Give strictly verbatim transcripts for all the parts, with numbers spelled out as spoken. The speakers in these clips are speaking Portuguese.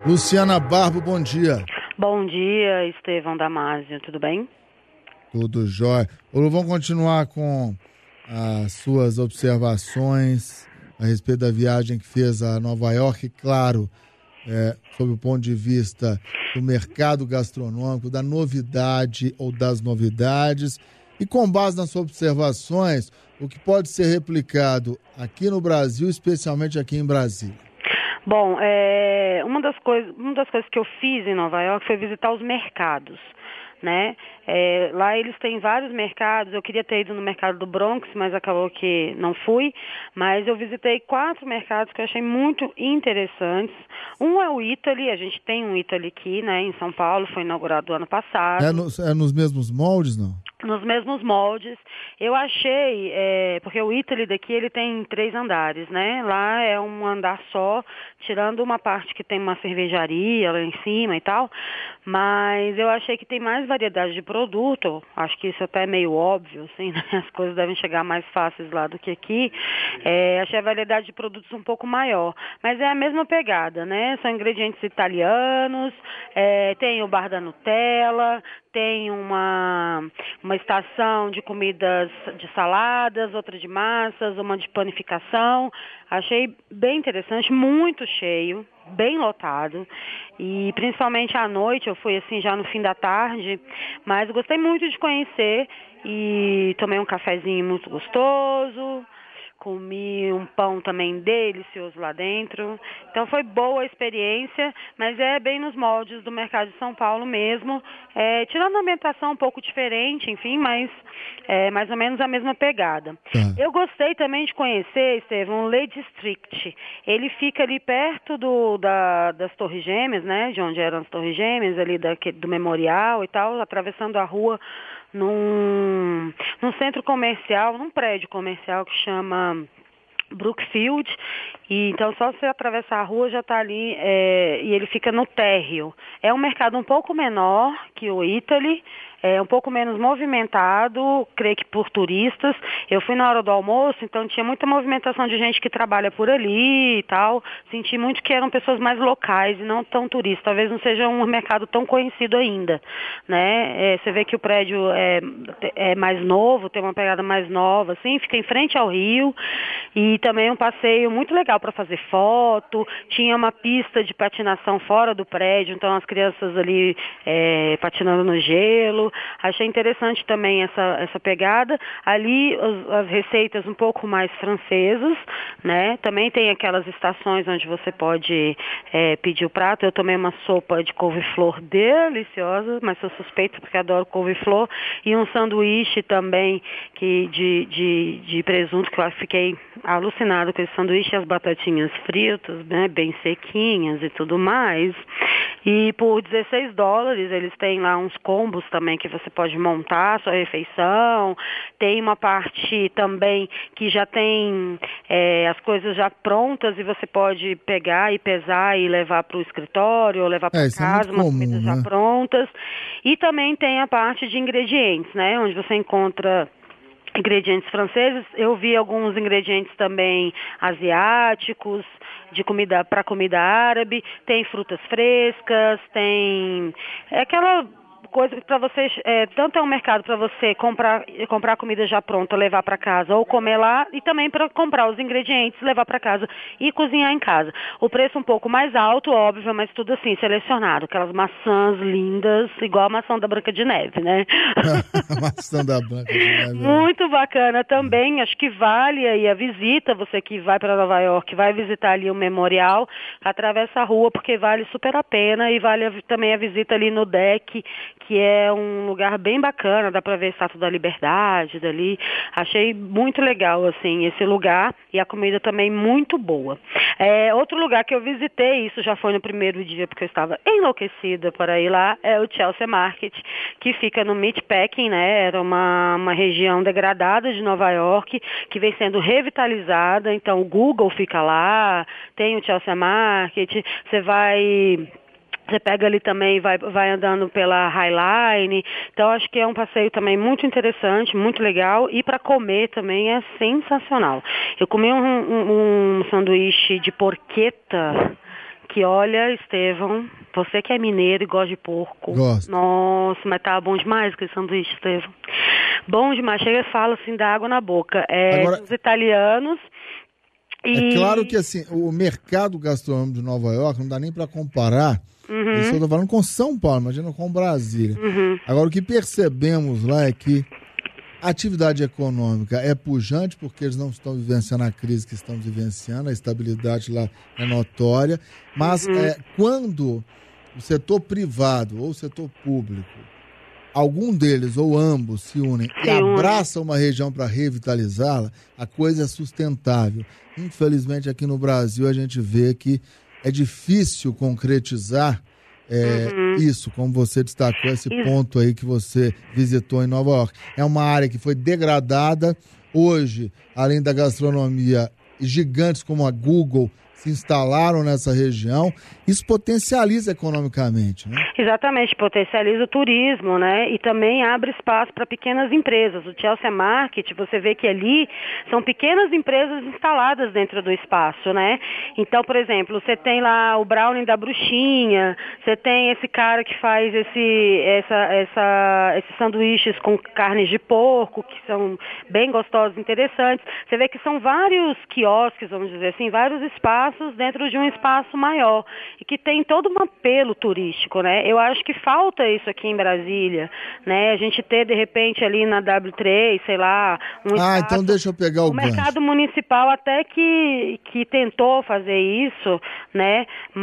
Luciana Barbo, bom dia. Bom dia, Estevão Damásio, tudo bem? Tudo jóia. Lu, vamos continuar com as suas observações a respeito da viagem que fez a Nova York, claro, é, sob o ponto de vista do mercado gastronômico, da novidade ou das novidades, e com base nas suas observações, o que pode ser replicado aqui no Brasil, especialmente aqui em Brasília. Bom, é, uma, das coisas, uma das coisas que eu fiz em Nova York foi visitar os mercados, né? É, lá eles têm vários mercados. Eu queria ter ido no mercado do Bronx, mas acabou que não fui. Mas eu visitei quatro mercados que eu achei muito interessantes. Um é o Eataly, a gente tem um Eataly aqui, né, em São Paulo, foi inaugurado ano passado. É, no, é nos mesmos moldes, não? Nos mesmos moldes. Eu achei, é, porque o Eataly daqui ele tem três andares, né? Lá é um andar só, tirando uma parte que tem uma cervejaria lá em cima e tal, mas eu achei que tem mais variedade de produto, acho que isso até é meio óbvio, assim, né? As coisas devem chegar mais fáceis lá do que aqui. É, achei a variedade de produtos um pouco maior, mas é a mesma pegada, né? São ingredientes italianos, é, tem o bar da Nutella, tem uma, uma estação de comidas de saladas, outra de massas, uma de panificação. Achei bem interessante, muito cheio, bem lotado. E principalmente à noite, eu fui assim já no fim da tarde, mas gostei muito de conhecer e tomei um cafezinho muito gostoso. Comi um pão também delicioso lá dentro. Então foi boa a experiência, mas é bem nos moldes do mercado de São Paulo mesmo. É, tirando a ambientação um pouco diferente, enfim, mas é mais ou menos a mesma pegada. Uhum. Eu gostei também de conhecer, Estevão, o Lake District. Ele fica ali perto do, da, das Torres Gêmeas, né? De onde eram as Torres Gêmeas, ali da, do Memorial e tal, atravessando a rua num, num centro comercial, num prédio comercial que chama Brookfield, e então só você atravessar a rua já está ali, é, e ele fica no térreo. É um mercado um pouco menor que o Eataly, é um pouco menos movimentado, creio que por turistas. Eu fui na hora do almoço, então tinha muita movimentação de gente que trabalha por ali e tal. Senti muito que eram pessoas mais locais e não tão turistas. Talvez não seja um mercado tão conhecido ainda, né? É, você vê que o prédio é, é mais novo, tem uma pegada mais nova, assim, fica em frente ao rio. E também um passeio muito legal para fazer foto. Tinha uma pista de patinação fora do prédio, então as crianças ali é, patinando no gelo. Achei interessante também essa, essa pegada. Ali as, as receitas um pouco mais francesas, né? Também tem aquelas estações onde você pode é, pedir o prato. Eu tomei uma sopa de couve-flor deliciosa, mas sou suspeita porque adoro couve-flor. E um sanduíche também que de, de, de presunto, que eu fiquei alucinado com esse sanduíche, as batatinhas fritas, né? Bem sequinhas e tudo mais. E por dezesseis dólares eles têm lá uns combos também que você pode montar a sua refeição. Tem uma parte também que já tem é, as coisas já prontas e você pode pegar e pesar e levar para o escritório ou levar para é, casa, é umas comum, comidas né? já prontas. E também tem a parte de ingredientes, né? Onde você encontra ingredientes franceses. Eu vi alguns ingredientes também asiáticos, de comida para comida árabe, tem frutas frescas, tem é aquela coisa para você, é, tanto é um mercado para você comprar comprar comida já pronta, levar para casa ou comer lá, e também para comprar os ingredientes, levar para casa e cozinhar em casa. O preço um pouco mais alto, óbvio, mas tudo assim, selecionado. Aquelas maçãs lindas, igual a maçã da Branca de Neve, né? Maçã da Branca de Neve. Muito bacana também, acho que vale aí a visita, você que vai para Nova York, vai visitar ali o Memorial, atravessa a rua, porque vale super a pena, e vale a, também a visita ali no deck, que é um lugar bem bacana, dá para ver a Estátua da Liberdade dali. Achei muito legal, assim, esse lugar, e a comida também muito boa. É, outro lugar que eu visitei, isso já foi no primeiro dia, porque eu estava enlouquecida para ir lá, é o Chelsea Market, que fica no Meatpacking, né? Era uma, uma região degradada de Nova York, que vem sendo revitalizada, então o Google fica lá, tem o Chelsea Market, você vai... Você pega ali também, vai, vai andando pela High Line. Então, acho que é um passeio também muito interessante, muito legal. E para comer também é sensacional. Eu comi um, um, um sanduíche de porqueta, que olha, Estevão, você que é mineiro e gosta de porco. Gosto. Nossa, mas tá bom demais aquele sanduíche, Estevão. Bom demais, chega e fala assim, dá água na boca. É, Agora, dos italianos. E... É claro que assim, o mercado gastronômico de Nova York não dá nem para comparar. Uhum. Isso eu tô falando com São Paulo, imagina com Brasília. Uhum. Agora, o que percebemos lá é que a atividade econômica é pujante, porque eles não estão vivenciando a crise que estamos vivenciando, a estabilidade lá é notória, mas uhum. é, quando o setor privado ou o setor público, algum deles ou ambos se unem se e abraçam une. uma região para revitalizá-la, a coisa é sustentável. Infelizmente, aqui no Brasil, a gente vê que é difícil concretizar é, uhum. isso, como você destacou, esse isso. ponto aí que você visitou em Nova York. É uma área que foi degradada. Hoje, além da gastronomia, gigantes como a Google se instalaram nessa região. Isso potencializa economicamente, né? Exatamente, potencializa o turismo, né? E também abre espaço para pequenas empresas. O Chelsea Market, você vê que ali são pequenas empresas instaladas dentro do espaço, né? Então, por exemplo, você tem lá o brownie da bruxinha, você tem esse cara que faz esse, essa, essa, esses sanduíches com carnes de porco, que são bem gostosos e interessantes. Você vê que são vários quiosques, vamos dizer assim, vários espaços dentro de um espaço maior e que tem todo um apelo turístico, né? Eu acho que falta isso aqui em Brasília, né? A gente ter, de repente, ali na W três, sei lá, um Ah, espaço, então deixa eu pegar o, o mercado municipal até que, que tentou fazer isso, né?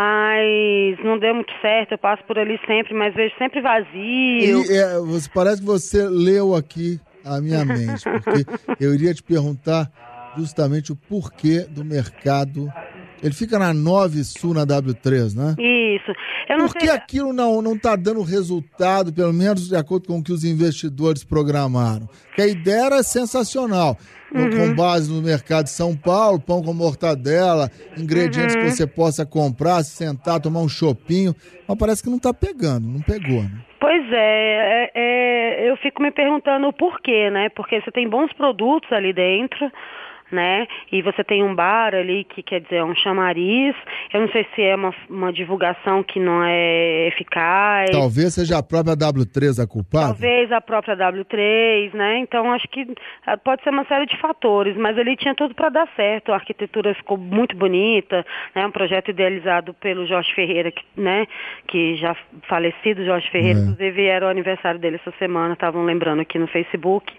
Mas não deu muito certo, eu passo por ali sempre, mas vejo sempre vazio. E, é, você, parece que você leu aqui a minha mente, porque eu iria te perguntar justamente o porquê do mercado. Ele fica na nove Sul, na W três, né? Isso. Eu não Por que sei... aquilo não não está dando resultado, pelo menos de acordo com o que os investidores programaram? Porque a ideia era sensacional. Uhum. Com base no mercado de São Paulo, pão com mortadela, ingredientes uhum. que você possa comprar, se sentar, tomar um chopinho. Mas parece que não está pegando, não pegou, né? Pois é, é, é, eu fico me perguntando o porquê, né? Porque você tem bons produtos ali dentro, né? E você tem um bar ali que quer dizer, é um chamariz. Eu não sei se é uma, uma divulgação que não é eficaz. Talvez seja a própria W três a culpada. Talvez a própria W três, né? Então acho que pode ser uma série de fatores, mas ali tinha tudo para dar certo. A arquitetura ficou muito bonita, né? Um projeto idealizado pelo Jorge Ferreira, que, né? Que já falecido Jorge Ferreira, é. Inclusive era o aniversário dele essa semana, estavam lembrando aqui no Facebook.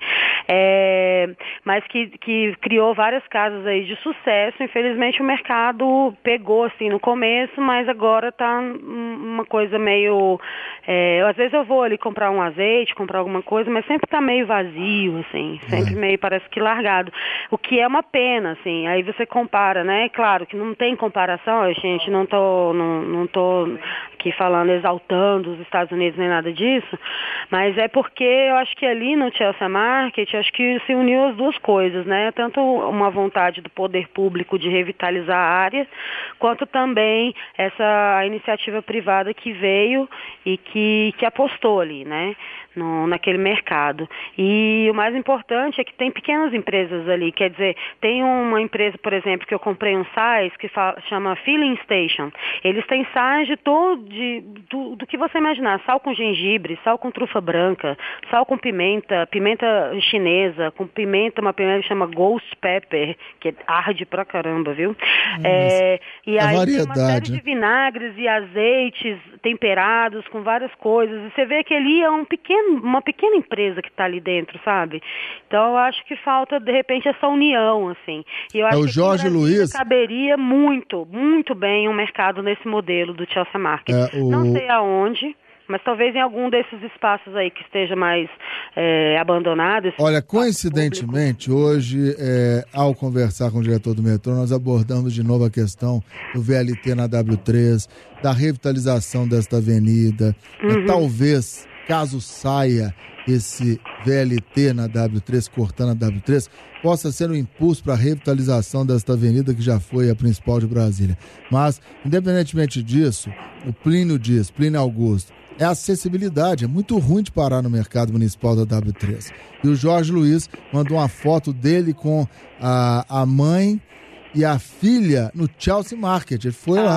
É, mas que, que criou várias casas aí de sucesso. Infelizmente o mercado pegou assim no começo, mas agora tá uma coisa meio... É, às vezes eu vou ali comprar um azeite, comprar alguma coisa, mas sempre tá meio vazio, assim, sempre meio, parece que largado. O que é uma pena, assim, aí você compara, né? Claro que não tem comparação, gente, não tô, não, não tô aqui falando, exaltando os Estados Unidos nem nada disso, mas é porque eu acho que ali no Chelsea Market, acho que se uniu as duas coisas, né? Tanto uma vontade do poder público de revitalizar a área, quanto também essa iniciativa privada que veio e que, que apostou ali, né? No, naquele mercado. E o mais importante é que tem pequenas empresas ali, quer dizer, tem uma empresa, por exemplo, que eu comprei um sais que fala, chama Filling Station. Eles têm sais de todo, de, do, do que você imaginar, sal com gengibre, sal com trufa branca, sal com pimenta, pimenta chinesa, com pimenta, uma pimenta que chama Ghost Pepper, que arde pra caramba, viu? Hum, é, e aí tem uma série de vinagres e azeites temperados com várias coisas, e você vê que ali é um pequeno uma pequena empresa que está ali dentro, sabe? Então eu acho que falta, de repente, essa união, assim. E eu acho é o que Jorge Luiz caberia muito, muito bem um mercado nesse modelo do Chelsea Market. É, o... Não sei aonde, mas talvez em algum desses espaços aí que esteja mais é, abandonado. Olha, coincidentemente, público. hoje, é, ao conversar com o diretor do metrô, nós abordamos de novo a questão do V L T na W três, da revitalização desta avenida, uhum. é, talvez... caso saia esse V L T na W três, cortando a W três, possa ser um impulso para a revitalização desta avenida que já foi a principal de Brasília. Mas, independentemente disso, o Plínio diz, Plínio Augusto, é acessibilidade, é muito ruim de parar no mercado municipal da W três. E o Jorge Luiz mandou uma foto dele com a, a mãe e a filha no Chelsea Market. Ele foi lá. Ah,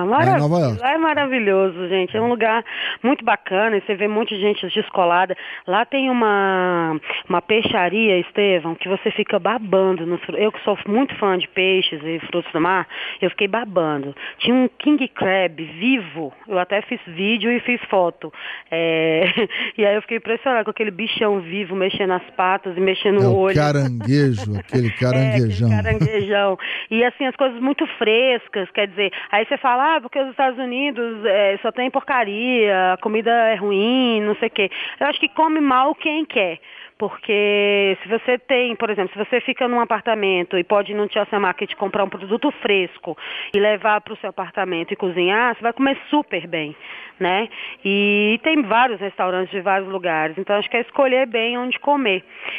maravilhoso. Nova York. Lá é maravilhoso, gente. É um lugar muito bacana. E você vê um monte de gente descolada. Lá tem uma, uma peixaria, Estevão, que você fica babando. Nos, eu que sou muito fã de peixes e frutos do mar, eu fiquei babando. Tinha um king crab vivo. Eu até fiz vídeo e fiz foto. É, e aí eu fiquei impressionada com aquele bichão vivo, mexendo as patas e mexendo é o o olho. Caranguejo, aquele caranguejão. É, aquele caranguejão. E assim, as coisas muito frescas, quer dizer, aí você fala, ah, porque os Estados Unidos é, só tem porcaria, a comida é ruim, não sei o quê. Eu acho que come mal quem quer. Porque se você tem, por exemplo, se você fica num apartamento e pode ir no Chelsea Market comprar um produto fresco e levar para o seu apartamento e cozinhar, você vai comer super bem, né? E tem vários restaurantes de vários lugares, então acho que é escolher bem onde comer.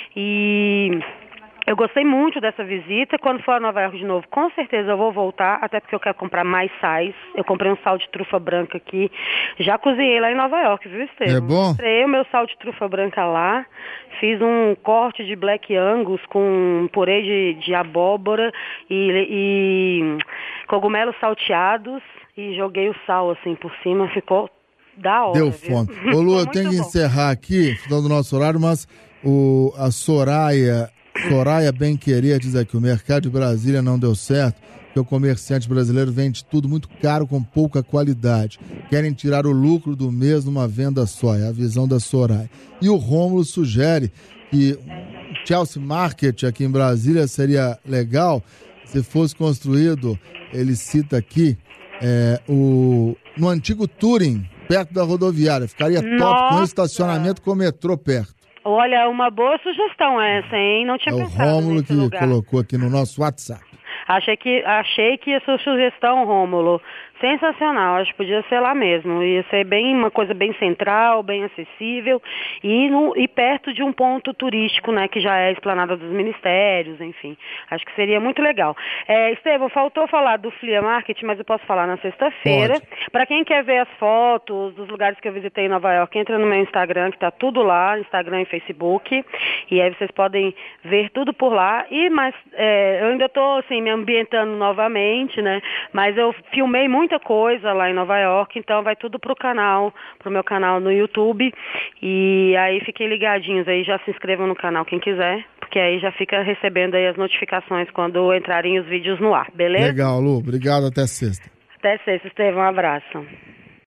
E eu gostei muito dessa visita. Quando for a Nova York de novo, com certeza eu vou voltar, até porque eu quero comprar mais sais. Eu comprei um sal de trufa branca aqui. Já cozinhei lá em Nova York, viu, Estevão? É bom? Comprei o meu sal de trufa branca lá. Fiz um corte de Black Angus com purê de, de abóbora e, e cogumelos salteados. E joguei o sal assim por cima. Ficou da hora. Deu viu? fome. Ô, Lu, eu tenho que encerrar aqui, final do nosso horário, mas o, a Soraya... Soraya Bem Querer diz aqui, o mercado de Brasília não deu certo, porque o comerciante brasileiro vende tudo muito caro com pouca qualidade. Querem tirar o lucro do mês numa venda só, é a visão da Soraya. E o Rômulo sugere que o Chelsea Market aqui em Brasília seria legal se fosse construído, ele cita aqui, é, o, no antigo Turing, perto da rodoviária. Ficaria top. Nossa. Com estacionamento com o metrô perto. Olha, uma boa sugestão essa, hein? Não tinha É o pensado Rômulo nesse que lugar. colocou aqui no nosso WhatsApp. Achei que, achei que a sua sugestão, Rômulo, sensacional. Acho que podia ser lá mesmo. Ia ser bem, uma coisa bem central, bem acessível e, no, e perto de um ponto turístico, né, que já é a Esplanada dos Ministérios, enfim. Acho que seria muito legal. É, Estevão, faltou falar do Flea Market, mas eu posso falar na sexta-feira. Para quem quer ver as fotos dos lugares que eu visitei em Nova York, entra no meu Instagram, que tá tudo lá, Instagram e Facebook. E aí vocês podem ver tudo por lá. E, mas é, eu ainda tô, assim, me ambientando novamente, né? Mas eu filmei muita coisa lá em Nova York, então vai tudo pro canal, pro meu canal no YouTube. E aí fiquem ligadinhos aí, já se inscrevam no canal quem quiser, porque aí já fica recebendo aí as notificações quando entrarem os vídeos no ar, beleza? Legal, Lu. Obrigado, até sexta. Até sexta, Estevão. Um abraço.